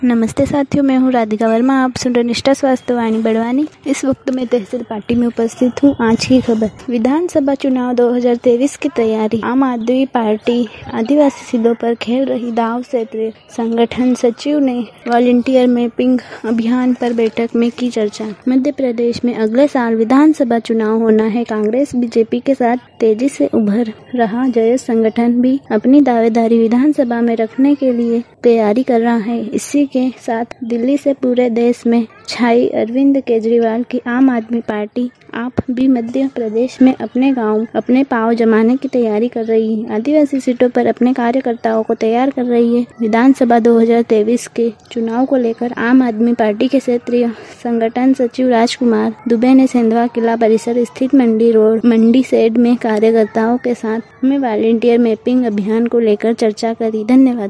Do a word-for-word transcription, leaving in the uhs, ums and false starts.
नमस्ते साथियों, मैं हूँ राधिका वर्मा। आप सुन रहे निष्ठा स्वास्थ्य वाणी बड़वानी। इस वक्त मैं तहसील पार्टी में उपस्थित हूँ। आज की खबर, विधानसभा चुनाव दो हज़ार तेईस की तैयारी। आम आदमी पार्टी आदिवासी सीटों पर खेल रही दाव। क्षेत्रीय संगठन सचिव ने वॉलंटियर मैपिंग अभियान पर बैठक में की चर्चा। मध्य प्रदेश में अगले साल विधानसभा चुनाव होना है। कांग्रेस बीजेपी के साथ तेजी से उभर रहा जयस संगठन भी अपनी दावेदारी विधानसभा में रखने के लिए तैयारी कर रहा है। इसी के साथ दिल्ली से पूरे देश में छाई अरविंद केजरीवाल की आम आदमी पार्टी आप भी मध्य प्रदेश में अपने गांव अपने पांव जमाने की तैयारी कर रही है। आदिवासी सीटों पर अपने कार्यकर्ताओं को तैयार कर रही है। विधानसभा दो हज़ार तेईस के चुनाव को लेकर आम आदमी पार्टी के क्षेत्रीय संगठन सचिव राजकुमार दुबे ने सेंधवा किला परिसर स्थित मंडी रोड मंडी शेड में कार्यकर्ताओं के साथ में वॉलंटियर मैपिंग अभियान को लेकर चर्चा करी। धन्यवाद।